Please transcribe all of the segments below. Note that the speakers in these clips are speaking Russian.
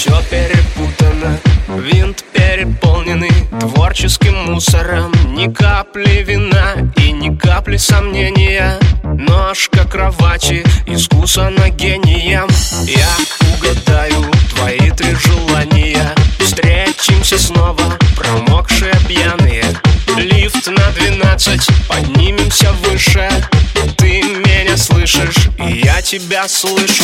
все перепутано, винт переполненный творческим мусором. Ни капли вина и ни капли сомнения. Ножка кровати искусана гением. Я угадаю твои 3 желания. Встретимся снова, промокшие пьяные. Лифт на 12, поднимемся выше. Ты меня слышишь, и я тебя слышу.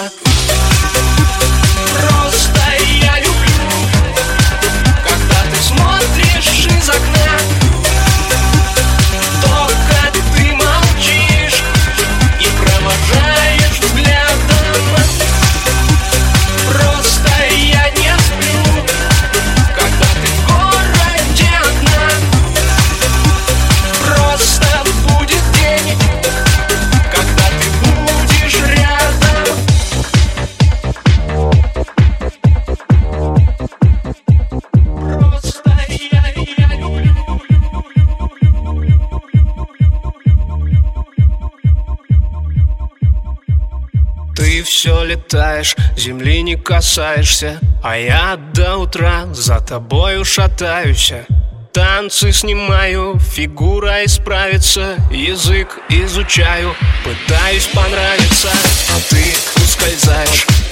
Просто я люблю, когда ты смотришь из окна. Только ты молчишь и провожаешь взглядом. Просто я не сплю, когда ты в городе одна. Просто будет день, когда ты будешь рядом. Просто я люблю. Ты все летаешь, земли не касаешься, а я до утра за тобою шатаюсь. Танцы снимаю, фигура исправится, язык изучаю, пытаюсь понравиться. Ты ускользаешь,